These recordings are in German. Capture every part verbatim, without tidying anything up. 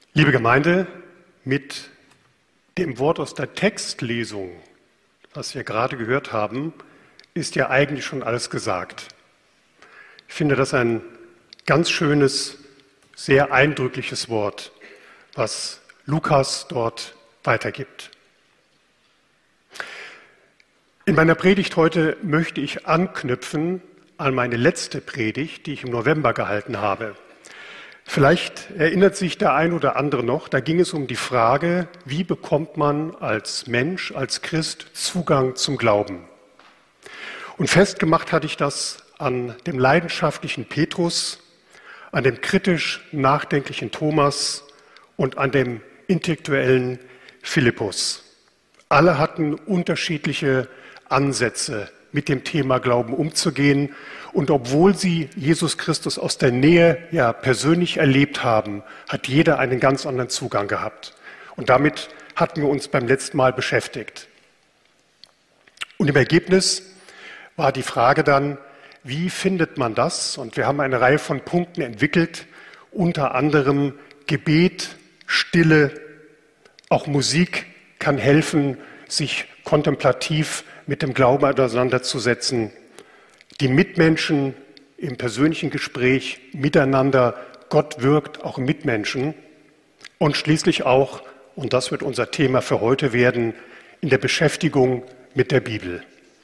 Liebe Gemeinde, mit dem Wort aus der Textlesung, was wir gerade gehört haben, ist ja eigentlich schon alles gesagt. Ich finde das ein ganz schönes, sehr eindrückliches Wort, was Lukas dort weitergibt. In meiner Predigt heute möchte ich anknüpfen an meine letzte Predigt, die ich im November gehalten habe. Vielleicht erinnert sich der ein oder andere noch, da ging es um die Frage, wie bekommt man als Mensch, als Christ Zugang zum Glauben? Und festgemacht hatte ich das an dem leidenschaftlichen Petrus, an dem kritisch nachdenklichen Thomas und an dem intellektuellen Philippus. Alle hatten unterschiedliche Ansätze, mit dem Thema Glauben umzugehen. Und obwohl sie Jesus Christus aus der Nähe ja persönlich erlebt haben, hat jeder einen ganz anderen Zugang gehabt. Und damit hatten wir uns beim letzten Mal beschäftigt. Und im Ergebnis war die Frage dann, wie findet man das? Und wir haben eine Reihe von Punkten entwickelt, unter anderem Gebet, Stille, auch Musik kann helfen, sich kontemplativ mit dem Glauben auseinanderzusetzen, die Mitmenschen im persönlichen Gespräch miteinander, Gott wirkt auch im Mitmenschen und schließlich auch, und das wird unser Thema für heute werden, in der Beschäftigung mit der Bibel.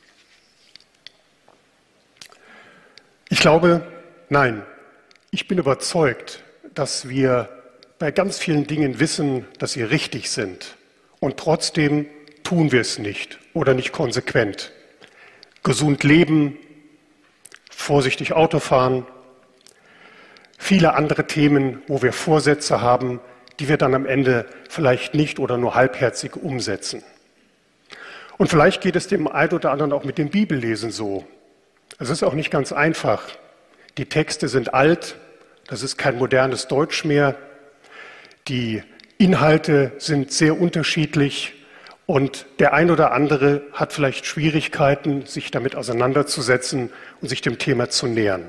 Ich glaube, nein, ich bin überzeugt, dass wir bei ganz vielen Dingen wissen, dass sie richtig sind und trotzdem tun wir es nicht oder nicht konsequent. Gesund leben, vorsichtig Auto fahren, viele andere Themen, wo wir Vorsätze haben, die wir dann am Ende vielleicht nicht oder nur halbherzig umsetzen. Und vielleicht geht es dem einen oder anderen auch mit dem Bibellesen so. Es ist auch nicht ganz einfach. Die Texte sind alt, das ist kein modernes Deutsch mehr. Die Inhalte sind sehr unterschiedlich. Und der ein oder andere hat vielleicht Schwierigkeiten, sich damit auseinanderzusetzen und sich dem Thema zu nähern.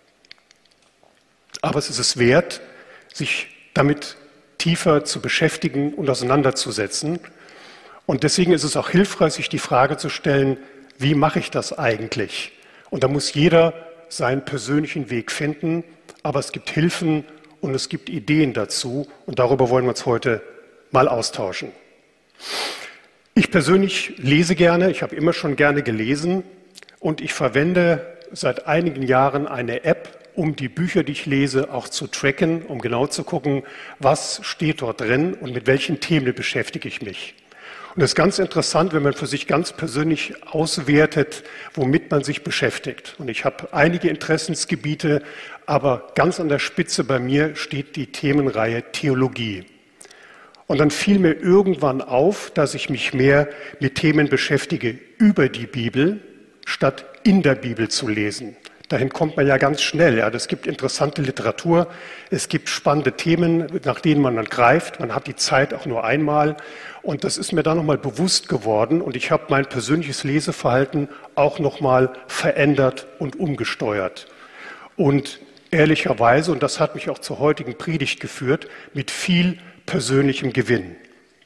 Aber es ist es wert, sich damit tiefer zu beschäftigen und auseinanderzusetzen. Und deswegen ist es auch hilfreich, sich die Frage zu stellen, wie mache ich das eigentlich? Und da muss jeder seinen persönlichen Weg finden, aber es gibt Hilfen und es gibt Ideen dazu. Und darüber wollen wir uns heute mal austauschen. Ich persönlich lese gerne, ich habe immer schon gerne gelesen und ich verwende seit einigen Jahren eine App, um die Bücher, die ich lese, auch zu tracken, um genau zu gucken, was steht dort drin und mit welchen Themen beschäftige ich mich. Und das ist ganz interessant, wenn man für sich ganz persönlich auswertet, womit man sich beschäftigt. Und ich habe einige Interessensgebiete, aber ganz an der Spitze bei mir steht die Themenreihe Theologie. Und dann fiel mir irgendwann auf, dass ich mich mehr mit Themen beschäftige über die Bibel, statt in der Bibel zu lesen. Dahin kommt man ja ganz schnell. Ja. Es gibt interessante Literatur, es gibt spannende Themen, nach denen man dann greift. Man hat die Zeit auch nur einmal. Und das ist mir dann nochmal bewusst geworden. Und ich habe mein persönliches Leseverhalten auch nochmal verändert und umgesteuert. Und ehrlicherweise, und das hat mich auch zur heutigen Predigt geführt, mit viel persönlichem Gewinn.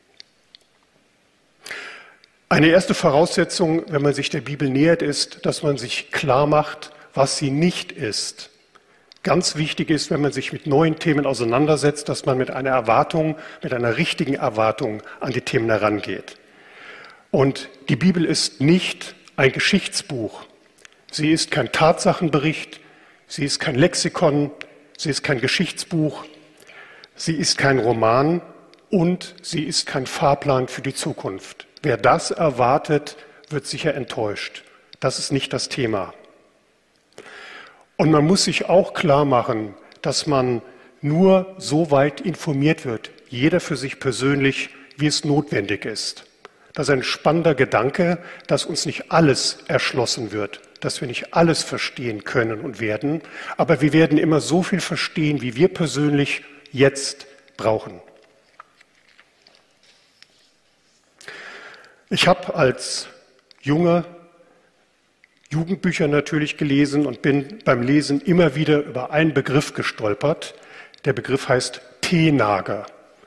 Eine erste Voraussetzung, wenn man sich der Bibel nähert, ist, dass man sich klar macht, was sie nicht ist. Ganz wichtig ist, wenn man sich mit neuen Themen auseinandersetzt, dass man mit einer Erwartung, mit einer richtigen Erwartung an die Themen herangeht. Und die Bibel ist nicht ein Geschichtsbuch. Sie ist kein Tatsachenbericht, sie ist kein Lexikon, sie ist kein Geschichtsbuch, sie ist kein Roman und sie ist kein Fahrplan für die Zukunft. Wer das erwartet, wird sicher enttäuscht. Das ist nicht das Thema. Und man muss sich auch klar machen, dass man nur so weit informiert wird, jeder für sich persönlich, wie es notwendig ist. Das ist ein spannender Gedanke, dass uns nicht alles erschlossen wird, dass wir nicht alles verstehen können und werden, aber wir werden immer so viel verstehen, wie wir persönlich jetzt brauchen. Ich habe als junger Jugendbücher natürlich gelesen und bin beim Lesen immer wieder über einen Begriff gestolpert. Der Begriff heißt Teenager.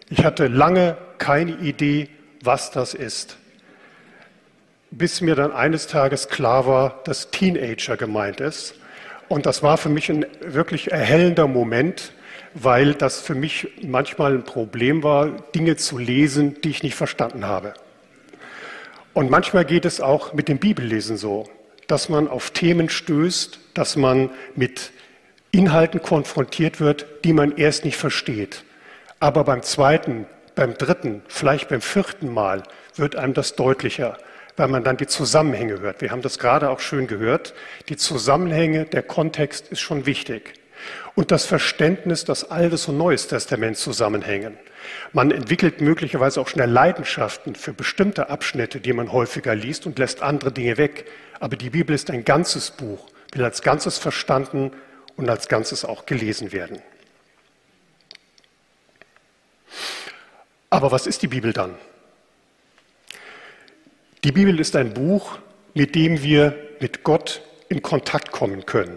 Ich hatte lange keine Idee, was das ist, bis mir dann eines Tages klar war, dass Teenager gemeint ist. Und das war für mich ein wirklich erhellender Moment, weil das für mich manchmal ein Problem war, Dinge zu lesen, die ich nicht verstanden habe. Und manchmal geht es auch mit dem Bibellesen so, dass man auf Themen stößt, dass man mit Inhalten konfrontiert wird, die man erst nicht versteht. Aber beim zweiten, beim dritten, vielleicht beim vierten Mal wird einem das deutlicher, weil man dann die Zusammenhänge hört. Wir haben das gerade auch schön gehört. Die Zusammenhänge, der Kontext ist schon wichtig. Und das Verständnis, dass Altes und Neues Testament zusammenhängen. Man entwickelt möglicherweise auch schnell Leidenschaften für bestimmte Abschnitte, die man häufiger liest und lässt andere Dinge weg. Aber die Bibel ist ein ganzes Buch, will als Ganzes verstanden und als Ganzes auch gelesen werden. Aber was ist die Bibel dann? Die Bibel ist ein Buch, mit dem wir mit Gott in Kontakt kommen können.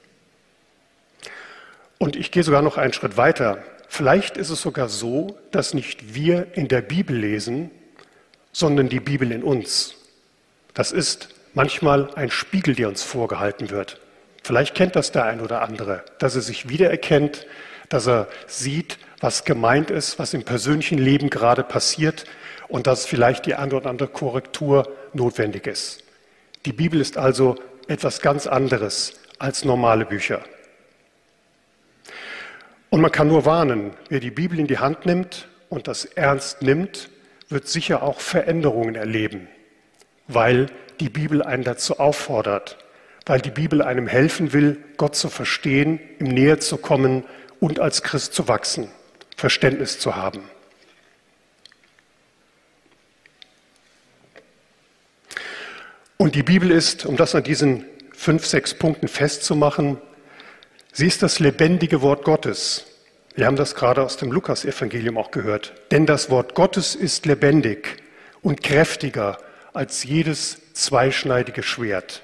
Und ich gehe sogar noch einen Schritt weiter. Vielleicht ist es sogar so, dass nicht wir in der Bibel lesen, sondern die Bibel in uns. Das ist manchmal ein Spiegel, der uns vorgehalten wird. Vielleicht kennt das der ein oder andere, dass er sich wiedererkennt, dass er sieht, was gemeint ist, was im persönlichen Leben gerade passiert und dass vielleicht die eine oder andere Korrektur notwendig ist. Die Bibel ist also etwas ganz anderes als normale Bücher. Und man kann nur warnen, wer die Bibel in die Hand nimmt und das ernst nimmt, wird sicher auch Veränderungen erleben, weil die Bibel einen dazu auffordert, weil die Bibel einem helfen will, Gott zu verstehen, ihm näher zu kommen und als Christ zu wachsen, Verständnis zu haben. Und die Bibel ist, um das an diesen fünf, sechs Punkten festzumachen, sie ist das lebendige Wort Gottes. Wir haben das gerade aus dem Lukas-Evangelium auch gehört. Denn das Wort Gottes ist lebendig und kräftiger als jedes zweischneidige Schwert.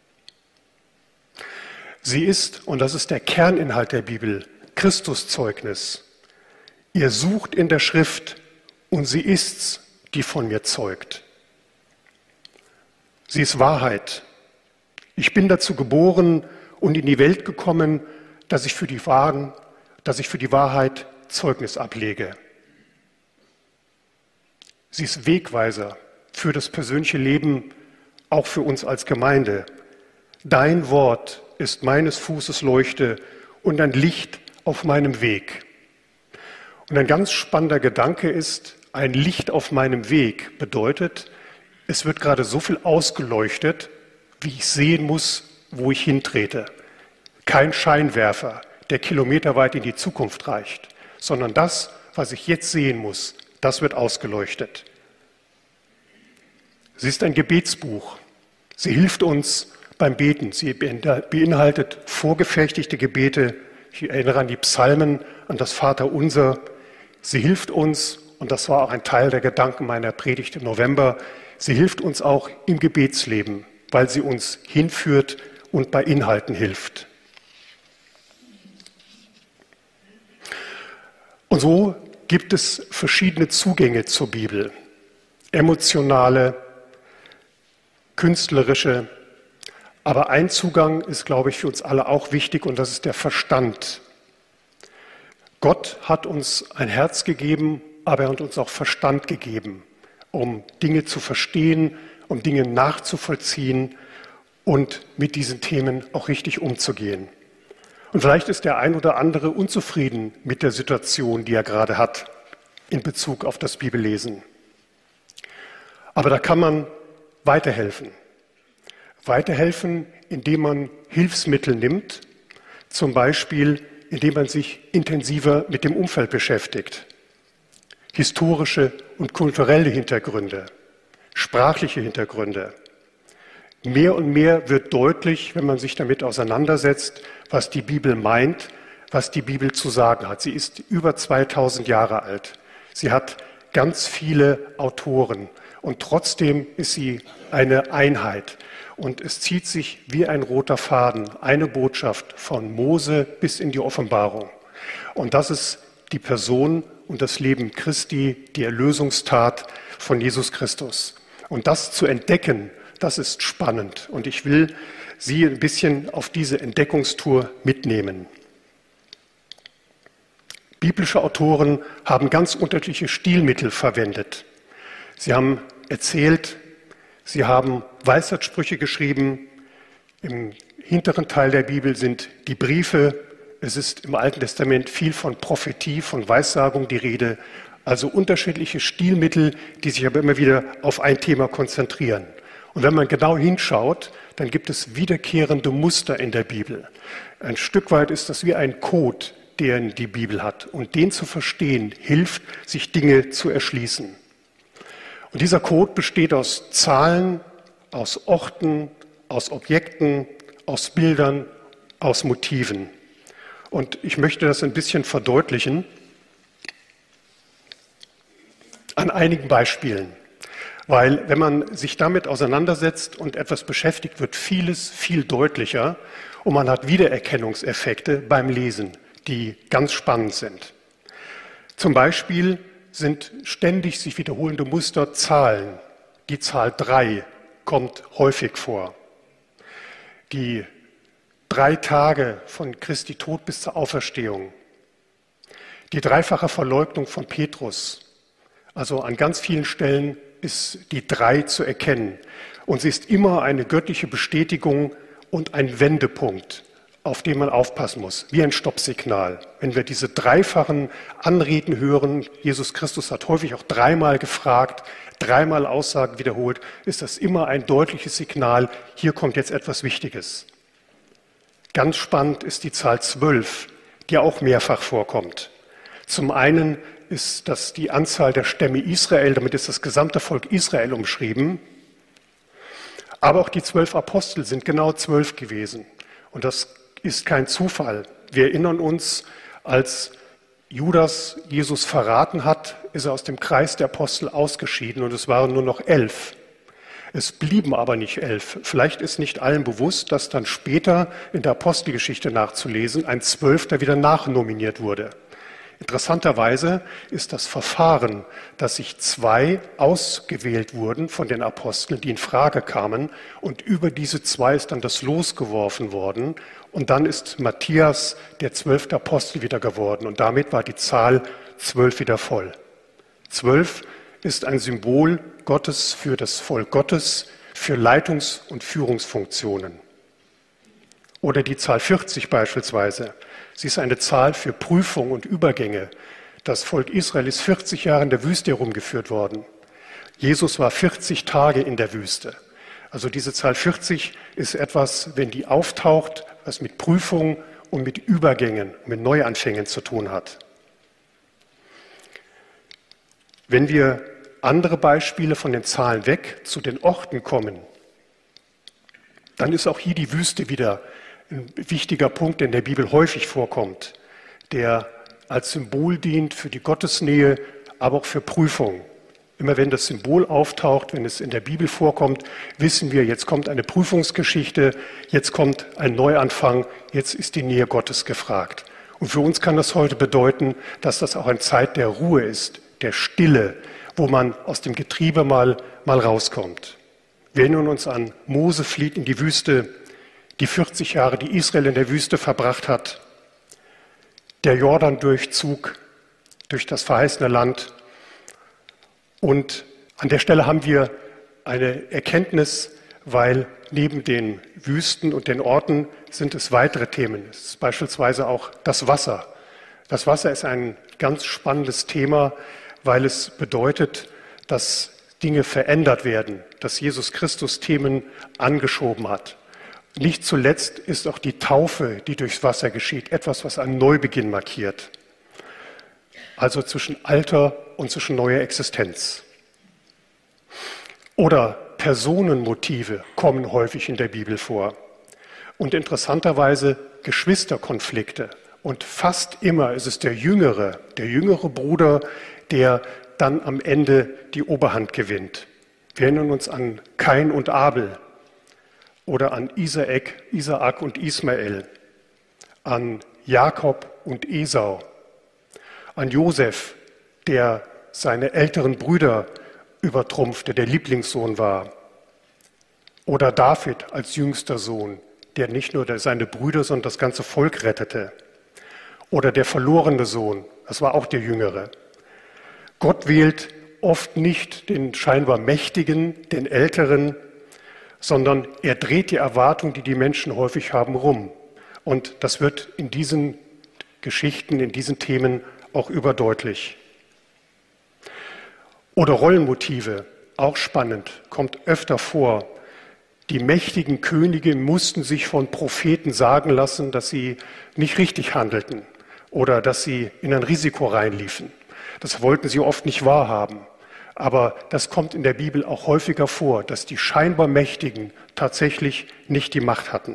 Sie ist, und das ist der Kerninhalt der Bibel, Christuszeugnis. Ihr sucht in der Schrift und sie ist's, die von mir zeugt. Sie ist Wahrheit. Ich bin dazu geboren und in die Welt gekommen, dass ich für die Wahren, dass ich für die Wahrheit Zeugnis ablege. Sie ist Wegweiser für das persönliche Leben, auch für uns als Gemeinde. Dein Wort ist meines Fußes Leuchte und ein Licht auf meinem Weg. Und ein ganz spannender Gedanke ist, ein Licht auf meinem Weg bedeutet, es wird gerade so viel ausgeleuchtet, wie ich sehen muss, wo ich hintrete. Kein Scheinwerfer, der kilometerweit in die Zukunft reicht, sondern das, was ich jetzt sehen muss, das wird ausgeleuchtet. Sie ist ein Gebetsbuch. Sie hilft uns beim Beten. Sie beinhaltet vorgefertigte Gebete. Ich erinnere an die Psalmen, an das Vaterunser. Sie hilft uns, und das war auch ein Teil der Gedanken meiner Predigt im November, sie hilft uns auch im Gebetsleben, weil sie uns hinführt und bei Inhalten hilft. Und so gibt es verschiedene Zugänge zur Bibel. Emotionale, künstlerische, aber ein Zugang ist, glaube ich, für uns alle auch wichtig und das ist der Verstand. Gott hat uns ein Herz gegeben, aber er hat uns auch Verstand gegeben, um Dinge zu verstehen, um Dinge nachzuvollziehen und mit diesen Themen auch richtig umzugehen. Und vielleicht ist der ein oder andere unzufrieden mit der Situation, die er gerade hat in Bezug auf das Bibellesen. Aber da kann man weiterhelfen. Weiterhelfen, indem man Hilfsmittel nimmt, zum Beispiel indem man sich intensiver mit dem Umfeld beschäftigt. Historische und kulturelle Hintergründe, sprachliche Hintergründe. Mehr und mehr wird deutlich, wenn man sich damit auseinandersetzt, was die Bibel meint, was die Bibel zu sagen hat. Sie ist über zweitausend Jahre alt. Sie hat ganz viele Autoren und trotzdem ist sie eine Einheit. Und es zieht sich wie ein roter Faden, eine Botschaft von Mose bis in die Offenbarung. Und das ist die Person und das Leben Christi, die Erlösungstat von Jesus Christus. Und das zu entdecken, das ist spannend. Und ich will Sie ein bisschen auf diese Entdeckungstour mitnehmen. Biblische Autoren haben ganz unterschiedliche Stilmittel verwendet. Sie haben erzählt, sie haben Weisheitssprüche geschrieben. Im hinteren Teil der Bibel sind die Briefe. Es ist im Alten Testament viel von Prophetie, von Weissagung die Rede. Also unterschiedliche Stilmittel, die sich aber immer wieder auf ein Thema konzentrieren. Und wenn man genau hinschaut, dann gibt es wiederkehrende Muster in der Bibel. Ein Stück weit ist das wie ein Code, den die Bibel hat. Und den zu verstehen, hilft, sich Dinge zu erschließen. Und dieser Code besteht aus Zahlen, aus Orten, aus Objekten, aus Bildern, aus Motiven. Und ich möchte das ein bisschen verdeutlichen an einigen Beispielen. Weil wenn man sich damit auseinandersetzt und etwas beschäftigt, wird vieles viel deutlicher und man hat Wiedererkennungseffekte beim Lesen, die ganz spannend sind. Zum Beispiel sind ständig sich wiederholende Muster Zahlen. Die Zahl drei kommt häufig vor. Die drei Tage von Christi Tod bis zur Auferstehung. Die dreifache Verleugnung von Petrus. Also an ganz vielen Stellen ist die drei zu erkennen. Und sie ist immer eine göttliche Bestätigung und ein Wendepunkt, auf den man aufpassen muss, wie ein Stoppsignal. Wenn wir diese dreifachen Anreden hören, Jesus Christus hat häufig auch dreimal gefragt, dreimal Aussagen wiederholt, ist das immer ein deutliches Signal, hier kommt jetzt etwas Wichtiges. Ganz spannend ist die Zahl zwölf, die auch mehrfach vorkommt. Zum einen ist das die Anzahl der Stämme Israel, damit ist das gesamte Volk Israel umschrieben. Aber auch die zwölf Apostel sind genau zwölf gewesen. Und das ist kein Zufall. Wir erinnern uns, als Judas Jesus verraten hat, ist er aus dem Kreis der Apostel ausgeschieden und es waren nur noch elf. Es blieben aber nicht elf. Vielleicht ist nicht allen bewusst, dass dann später in der Apostelgeschichte nachzulesen ein Zwölfter wieder nachnominiert wurde. Interessanterweise ist das Verfahren, dass sich zwei ausgewählt wurden von den Aposteln, die in Frage kamen, und über diese zwei ist dann das Los geworfen worden. Und dann ist Matthias der zwölfte Apostel wieder geworden. Und damit war die Zahl zwölf wieder voll. Zwölf ist ein Symbol Gottes für das Volk Gottes, für Leitungs- und Führungsfunktionen. Oder die Zahl vierzig beispielsweise. Sie ist eine Zahl für Prüfung und Übergänge. Das Volk Israel ist vierzig Jahre in der Wüste herumgeführt worden. Jesus war vierzig Tage in der Wüste. Also diese Zahl vierzig ist etwas, wenn die auftaucht, was mit Prüfung und mit Übergängen, mit Neuanfängen zu tun hat. Wenn wir andere Beispiele von den Zahlen weg zu den Orten kommen, dann ist auch hier die Wüste wieder ein wichtiger Punkt, der in der Bibel häufig vorkommt, der als Symbol dient für die Gottesnähe, aber auch für Prüfung. Immer wenn das Symbol auftaucht, wenn es in der Bibel vorkommt, wissen wir, jetzt kommt eine Prüfungsgeschichte, jetzt kommt ein Neuanfang, jetzt ist die Nähe Gottes gefragt. Und für uns kann das heute bedeuten, dass das auch eine Zeit der Ruhe ist, der Stille, wo man aus dem Getriebe mal, mal rauskommt. Wir erinnern uns an Mose flieht in die Wüste, die vierzig Jahre, die Israel in der Wüste verbracht hat, der Jordan-Durchzug durch das verheißene Land. Und an der Stelle haben wir eine Erkenntnis, weil neben den Wüsten und den Orten sind es weitere Themen. Es ist beispielsweise auch das Wasser. Das Wasser ist ein ganz spannendes Thema, weil es bedeutet, dass Dinge verändert werden, dass Jesus Christus Themen angeschoben hat. Nicht zuletzt ist auch die Taufe, die durchs Wasser geschieht, etwas, was einen Neubeginn markiert. Also zwischen Alter und zwischen neuer Existenz. Oder Personenmotive kommen häufig in der Bibel vor. Und interessanterweise Geschwisterkonflikte. Und fast immer ist es der Jüngere, der jüngere Bruder, der dann am Ende die Oberhand gewinnt. Wir erinnern uns an Kain und Abel. Oder an Isaak, Isaak und Ismael, an Jakob und Esau. an Josef, der seine älteren Brüder übertrumpfte, der Lieblingssohn war. Oder David als jüngster Sohn, der nicht nur seine Brüder, sondern das ganze Volk rettete. Oder der verlorene Sohn, das war auch der Jüngere. Gott wählt oft nicht den scheinbar Mächtigen, den Älteren, sondern er dreht die Erwartung, die die Menschen häufig haben, rum. Und das wird in diesen Geschichten, in diesen Themen auch überdeutlich. Oder Rollenmotive, auch spannend, kommt öfter vor. Die mächtigen Könige mussten sich von Propheten sagen lassen, dass sie nicht richtig handelten oder dass sie in ein Risiko reinliefen. Das wollten sie oft nicht wahrhaben. Aber das kommt in der Bibel auch häufiger vor, dass die scheinbar Mächtigen tatsächlich nicht die Macht hatten.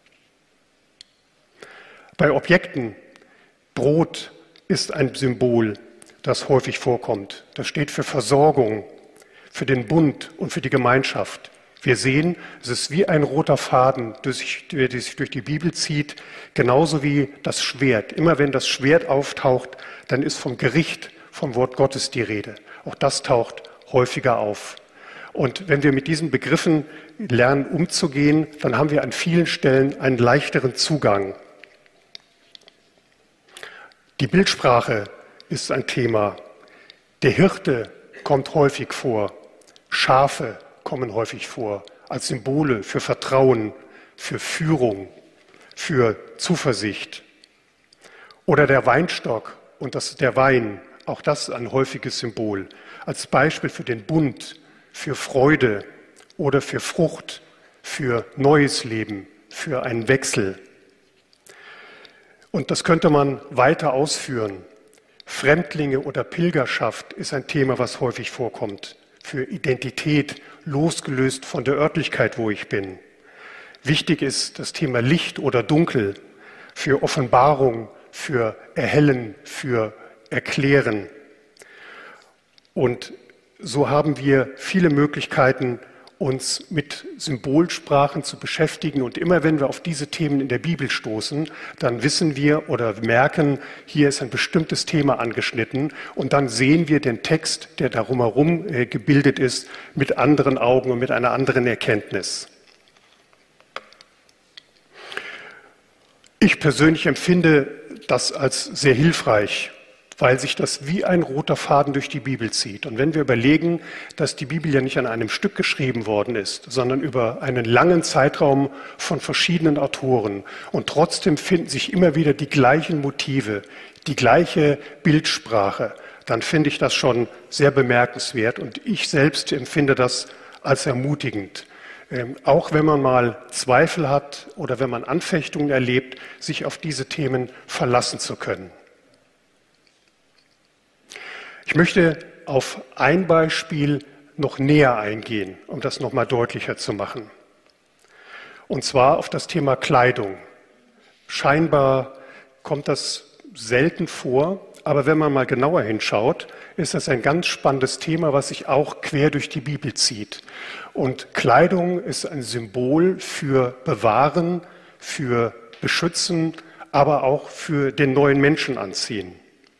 Bei Objekten, Brot ist ein Symbol, das häufig vorkommt. Das steht für Versorgung, für den Bund und für die Gemeinschaft. Wir sehen, es ist wie ein roter Faden, der sich durch die Bibel zieht, genauso wie das Schwert. Immer wenn das Schwert auftaucht, dann ist vom Gericht, vom Wort Gottes die Rede. Auch das taucht häufiger auf. Und wenn wir mit diesen Begriffen lernen, umzugehen, dann haben wir an vielen Stellen einen leichteren Zugang. Die Bildsprache ist ein Thema. Der Hirte kommt häufig vor. Schafe kommen häufig vor als Symbole für Vertrauen, für Führung, für Zuversicht. Oder der Weinstock und das, der Wein, auch das ist ein häufiges Symbol. Als Beispiel für den Bund, für Freude oder für Frucht, für neues Leben, für einen Wechsel. Und das könnte man weiter ausführen. Fremdlinge oder Pilgerschaft ist ein Thema, was häufig vorkommt. Für Identität, losgelöst von der Örtlichkeit, wo ich bin. Wichtig ist das Thema Licht oder Dunkel, für Offenbarung, für Erhellen, für Erklären. Und so haben wir viele Möglichkeiten, uns mit Symbolsprachen zu beschäftigen. Und immer wenn wir auf diese Themen in der Bibel stoßen, dann wissen wir oder merken, hier ist ein bestimmtes Thema angeschnitten. Und dann sehen wir den Text, der darum herum gebildet ist, mit anderen Augen und mit einer anderen Erkenntnis. Ich persönlich empfinde das als sehr hilfreich, weil sich das wie ein roter Faden durch die Bibel zieht. Und wenn wir überlegen, dass die Bibel ja nicht an einem Stück geschrieben worden ist, sondern über einen langen Zeitraum von verschiedenen Autoren und trotzdem finden sich immer wieder die gleichen Motive, die gleiche Bildsprache, dann finde ich das schon sehr bemerkenswert und ich selbst empfinde das als ermutigend. Ähm, auch wenn man mal Zweifel hat oder wenn man Anfechtungen erlebt, sich auf diese Themen verlassen zu können. Ich möchte auf ein Beispiel noch näher eingehen, um das noch mal deutlicher zu machen. Und zwar auf das Thema Kleidung. Scheinbar kommt das selten vor, aber wenn man mal genauer hinschaut, ist das ein ganz spannendes Thema, was sich auch quer durch die Bibel zieht. Und Kleidung ist ein Symbol für Bewahren, für Beschützen, aber auch für den neuen Menschen anziehen.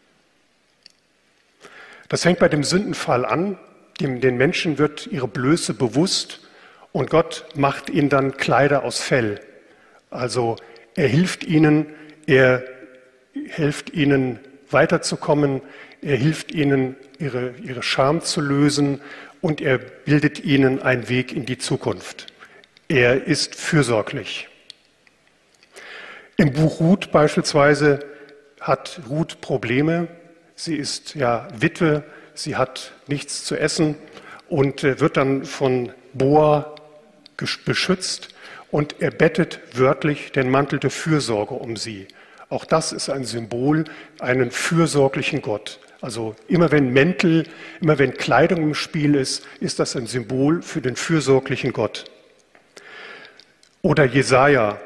Das fängt bei dem Sündenfall an. Dem, den Menschen wird ihre Blöße bewusst und Gott macht ihnen dann Kleider aus Fell. Also er hilft ihnen, er hilft ihnen weiterzukommen, er hilft ihnen, ihre, ihre Scham zu lösen und er bildet ihnen einen Weg in die Zukunft. Er ist fürsorglich. Im Buch Ruth beispielsweise hat Ruth Probleme. Sie ist ja Witwe, sie hat nichts zu essen und wird dann von Boa beschützt und er bettet wörtlich den Mantel der Fürsorge um sie. Auch das ist ein Symbol, einen fürsorglichen Gott. Also immer wenn Mäntel, immer wenn Kleidung im Spiel ist, ist das ein Symbol für den fürsorglichen Gott. Oder Jesaja,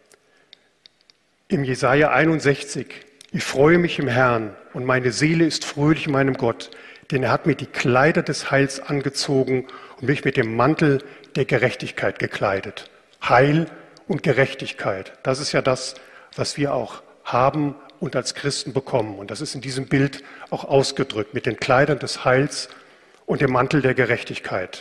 im Jesaja einundsechzig. Ich freue mich im Herrn und meine Seele ist fröhlich in meinem Gott, denn er hat mir die Kleider des Heils angezogen und mich mit dem Mantel der Gerechtigkeit gekleidet. Heil und Gerechtigkeit, das ist ja das, was wir auch haben und als Christen bekommen. Und das ist in diesem Bild auch ausgedrückt mit den Kleidern des Heils und dem Mantel der Gerechtigkeit.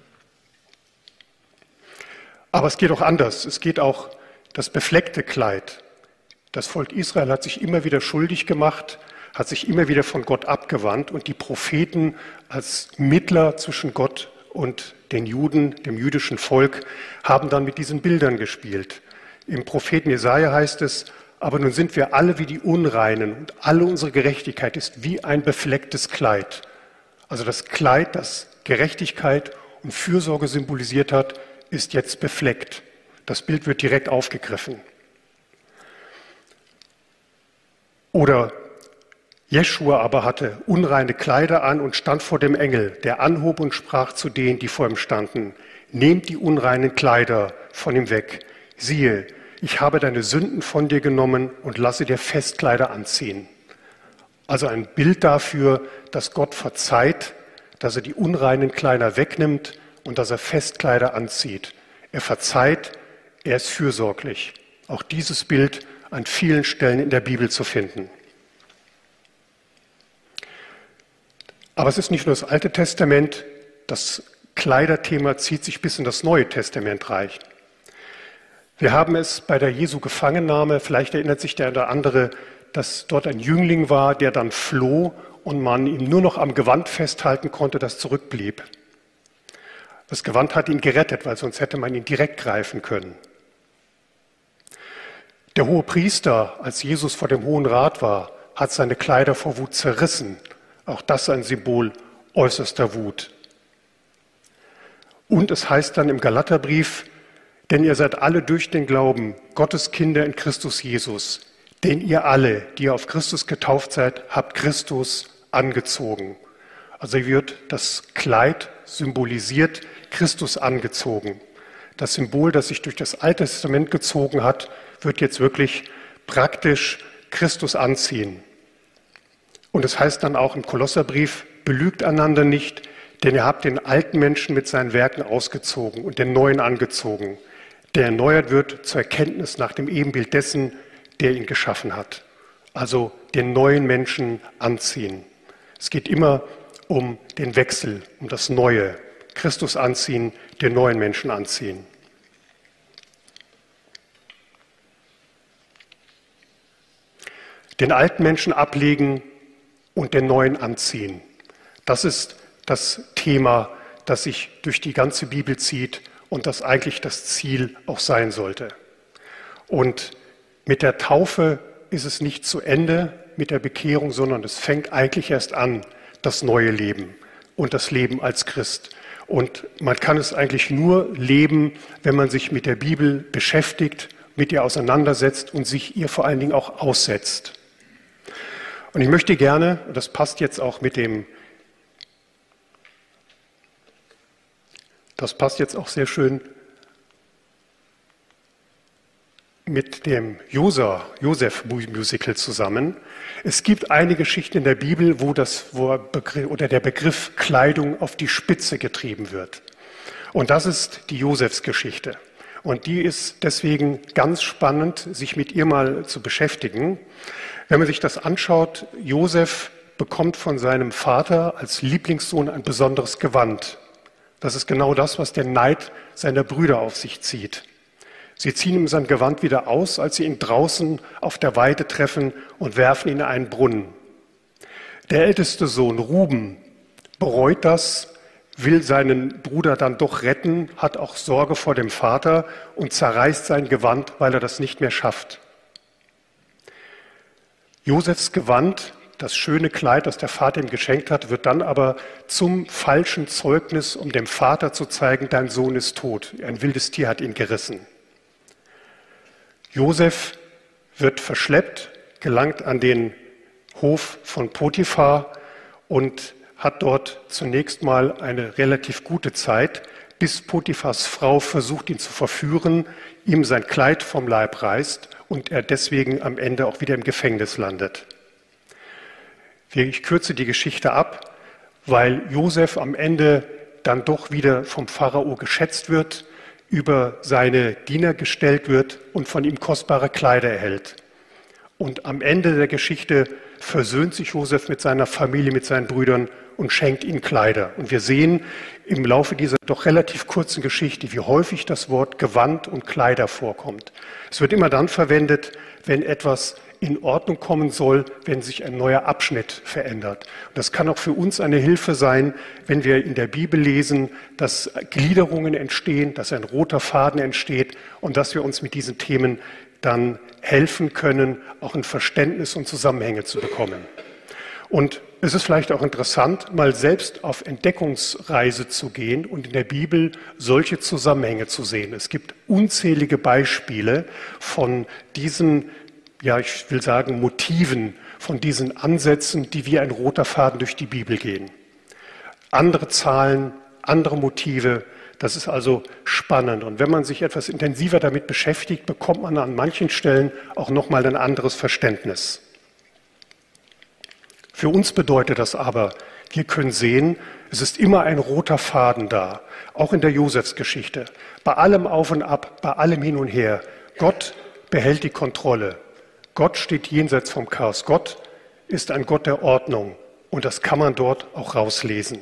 Aber es geht auch anders. Es geht auch das befleckte Kleid. Das Volk Israel hat sich immer wieder schuldig gemacht, hat sich immer wieder von Gott abgewandt und die Propheten als Mittler zwischen Gott und den Juden, dem jüdischen Volk, haben dann mit diesen Bildern gespielt. Im Propheten Jesaja heißt es: Aber nun sind wir alle wie die Unreinen und alle unsere Gerechtigkeit ist wie ein beflecktes Kleid. Also das Kleid, das Gerechtigkeit und Fürsorge symbolisiert hat, ist jetzt befleckt. Das Bild wird direkt aufgegriffen. Oder Jeschua aber hatte unreine Kleider an und stand vor dem Engel, der anhob und sprach zu denen, die vor ihm standen: Nehmt die unreinen Kleider von ihm weg. Siehe, ich habe deine Sünden von dir genommen und lasse dir Festkleider anziehen. Also ein Bild dafür, dass Gott verzeiht, dass er die unreinen Kleider wegnimmt und dass er Festkleider anzieht. Er verzeiht, er ist fürsorglich. Auch dieses Bild an vielen Stellen in der Bibel zu finden. Aber es ist nicht nur das Alte Testament, das Kleiderthema zieht sich bis in das Neue Testament rein. Wir haben es bei der Jesu Gefangennahme, vielleicht erinnert sich der oder andere, dass dort ein Jüngling war, der dann floh und man ihm nur noch am Gewand festhalten konnte, das zurückblieb. Das Gewand hat ihn gerettet, weil sonst hätte man ihn direkt greifen können. Der Hohepriester, als Jesus vor dem Hohen Rat war, hat seine Kleider vor Wut zerrissen. Auch das ein Symbol äußerster Wut. Und es heißt dann im Galaterbrief: Denn ihr seid alle durch den Glauben Gottes Kinder in Christus Jesus. Denn ihr alle, die ihr auf Christus getauft seid, habt Christus angezogen. Also hier wird das Kleid symbolisiert, Christus angezogen. Das Symbol, das sich durch das Alte Testament gezogen hat, wird jetzt wirklich praktisch Christus anziehen. Und es heißt dann auch im Kolosserbrief: Belügt einander nicht, denn ihr habt den alten Menschen mit seinen Werken ausgezogen und den neuen angezogen, der erneuert wird zur Erkenntnis nach dem Ebenbild dessen, der ihn geschaffen hat. Also den neuen Menschen anziehen. Es geht immer um den Wechsel, um das Neue. Christus anziehen, den neuen Menschen anziehen. Den alten Menschen ablegen und den neuen anziehen. Das ist das Thema, das sich durch die ganze Bibel zieht und das eigentlich das Ziel auch sein sollte. Und mit der Taufe ist es nicht zu Ende mit der Bekehrung, sondern es fängt eigentlich erst an, das neue Leben und das Leben als Christ. Und man kann es eigentlich nur leben, wenn man sich mit der Bibel beschäftigt, mit ihr auseinandersetzt und sich ihr vor allen Dingen auch aussetzt. Und ich möchte gerne, das passt jetzt auch mit dem, das passt jetzt auch sehr schön mit dem Josa, Josef-Musical zusammen. Es gibt eine Geschichte in der Bibel, wo, das, wo Begriff, oder der Begriff Kleidung auf die Spitze getrieben wird. Und das ist die Josefsgeschichte. Und die ist deswegen ganz spannend, sich mit ihr mal zu beschäftigen. Wenn man sich das anschaut, Josef bekommt von seinem Vater als Lieblingssohn ein besonderes Gewand. Das ist genau das, was der Neid seiner Brüder auf sich zieht. Sie ziehen ihm sein Gewand wieder aus, als sie ihn draußen auf der Weide treffen und werfen ihn in einen Brunnen. Der älteste Sohn, Ruben, bereut das, will seinen Bruder dann doch retten, hat auch Sorge vor dem Vater und zerreißt sein Gewand, weil er das nicht mehr schafft. Josefs Gewand, das schöne Kleid, das der Vater ihm geschenkt hat, wird dann aber zum falschen Zeugnis, um dem Vater zu zeigen, dein Sohn ist tot. Ein wildes Tier hat ihn gerissen. Josef wird verschleppt, gelangt an den Hof von Potiphar und hat dort zunächst mal eine relativ gute Zeit, bis Potiphars Frau versucht, ihn zu verführen, ihm sein Kleid vom Leib reißt und er deswegen am Ende auch wieder im Gefängnis landet. Ich kürze die Geschichte ab, weil Josef am Ende dann doch wieder vom Pharao geschätzt wird, über seine Diener gestellt wird und von ihm kostbare Kleider erhält. Und am Ende der Geschichte versöhnt sich Josef mit seiner Familie, mit seinen Brüdern und schenkt ihnen Kleider. Und wir sehen im Laufe dieser doch relativ kurzen Geschichte, wie häufig das Wort Gewand und Kleider vorkommt. Es wird immer dann verwendet, wenn etwas in Ordnung kommen soll, wenn sich ein neuer Abschnitt verändert. Und das kann auch für uns eine Hilfe sein, wenn wir in der Bibel lesen, dass Gliederungen entstehen, dass ein roter Faden entsteht und dass wir uns mit diesen Themen dann helfen können, auch ein Verständnis und Zusammenhänge zu bekommen. Und es ist vielleicht auch interessant, mal selbst auf Entdeckungsreise zu gehen und in der Bibel solche Zusammenhänge zu sehen. Es gibt unzählige Beispiele von diesen, ja, ich will sagen, Motiven, von diesen Ansätzen, die wie ein roter Faden durch die Bibel gehen. Andere Zahlen, andere Motive, das ist also spannend. Und wenn man sich etwas intensiver damit beschäftigt, bekommt man an manchen Stellen auch nochmal ein anderes Verständnis. Für uns bedeutet das aber, wir können sehen, es ist immer ein roter Faden da, auch in der Josefsgeschichte. Bei allem Auf und Ab, bei allem Hin und Her. Gott behält die Kontrolle. Gott steht jenseits vom Chaos. Gott ist ein Gott der Ordnung und das kann man dort auch rauslesen.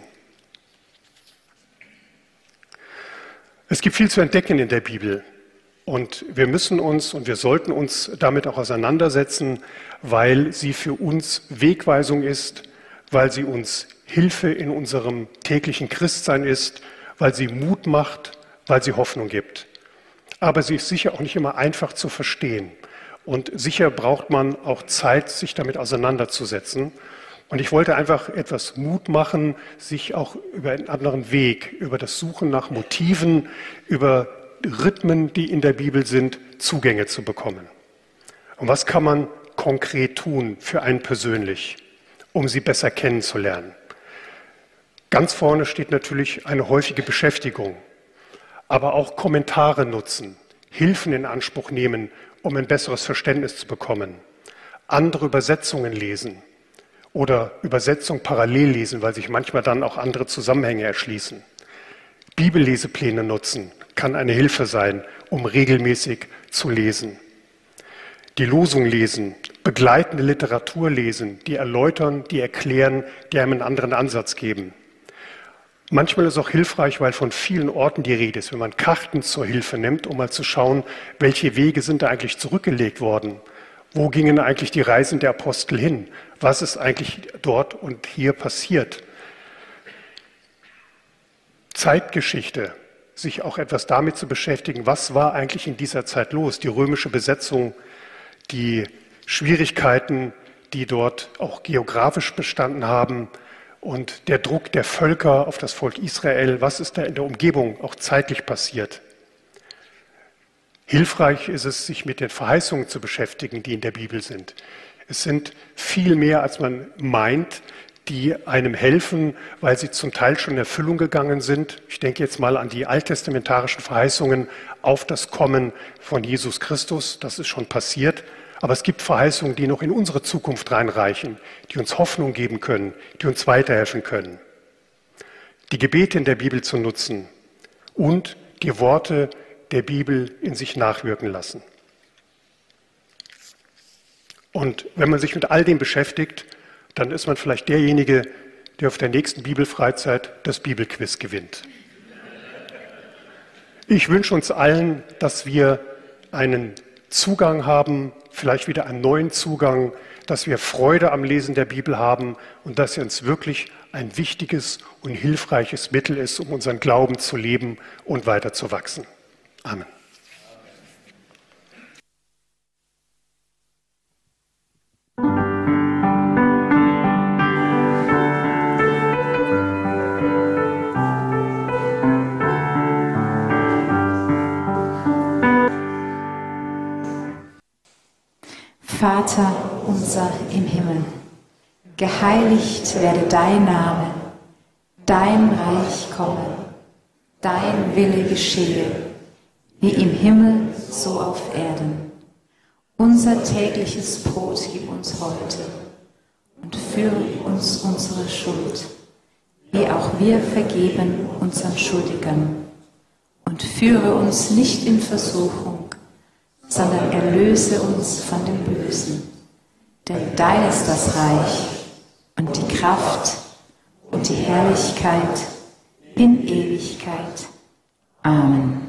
Es gibt viel zu entdecken in der Bibel und wir müssen uns und wir sollten uns damit auch auseinandersetzen, weil sie für uns Wegweisung ist, weil sie uns Hilfe in unserem täglichen Christsein ist, weil sie Mut macht, weil sie Hoffnung gibt. Aber sie ist sicher auch nicht immer einfach zu verstehen. Und sicher braucht man auch Zeit, sich damit auseinanderzusetzen. Und ich wollte einfach etwas Mut machen, sich auch über einen anderen Weg, über das Suchen nach Motiven, über Rhythmen, die in der Bibel sind, Zugänge zu bekommen. Und was kann man konkret tun für einen persönlich, um sie besser kennenzulernen? Ganz vorne steht natürlich eine häufige Beschäftigung, aber auch Kommentare nutzen, Hilfen in Anspruch nehmen, um ein besseres Verständnis zu bekommen, andere Übersetzungen lesen oder Übersetzung parallel lesen, weil sich manchmal dann auch andere Zusammenhänge erschließen. Bibellesepläne nutzen kann eine Hilfe sein, um regelmäßig zu lesen. Die Losung lesen, begleitende Literatur lesen, die erläutern, die erklären, die einem einen anderen Ansatz geben. Manchmal ist es auch hilfreich, weil von vielen Orten die Rede ist, wenn man Karten zur Hilfe nimmt, um mal zu schauen, welche Wege sind da eigentlich zurückgelegt worden? Wo gingen eigentlich die Reisen der Apostel hin? Was ist eigentlich dort und hier passiert? Zeitgeschichte, sich auch etwas damit zu beschäftigen, was war eigentlich in dieser Zeit los? Die römische Besetzung, die Schwierigkeiten, die dort auch geografisch bestanden haben und der Druck der Völker auf das Volk Israel, was ist da in der Umgebung auch zeitlich passiert? Hilfreich ist es, sich mit den Verheißungen zu beschäftigen, die in der Bibel sind. Es sind viel mehr, als man meint, die einem helfen, weil sie zum Teil schon in Erfüllung gegangen sind. Ich denke jetzt mal an die alttestamentarischen Verheißungen auf das Kommen von Jesus Christus. Das ist schon passiert. Aber es gibt Verheißungen, die noch in unsere Zukunft reinreichen, die uns Hoffnung geben können, die uns weiterhelfen können. Die Gebete in der Bibel zu nutzen und die Worte der Bibel in sich nachwirken lassen. Und wenn man sich mit all dem beschäftigt, dann ist man vielleicht derjenige, der auf der nächsten Bibelfreizeit das Bibelquiz gewinnt. Ich wünsche uns allen, dass wir einen Zugang haben, vielleicht wieder einen neuen Zugang, dass wir Freude am Lesen der Bibel haben und dass sie uns wirklich ein wichtiges und hilfreiches Mittel ist, um unseren Glauben zu leben und weiter zu wachsen. Amen. Vater unser im Himmel, geheiligt werde dein Name, dein Reich komme, dein Wille geschehe, wie im Himmel, so auf Erden. Unser tägliches Brot gib uns heute und führe uns unsere Schuld, wie auch wir vergeben unseren Schuldigern. Und führe uns nicht in Versuchung, sondern erlöse uns von dem Bösen. denn dein ist das Reich und die Kraft und die Herrlichkeit in Ewigkeit. Amen.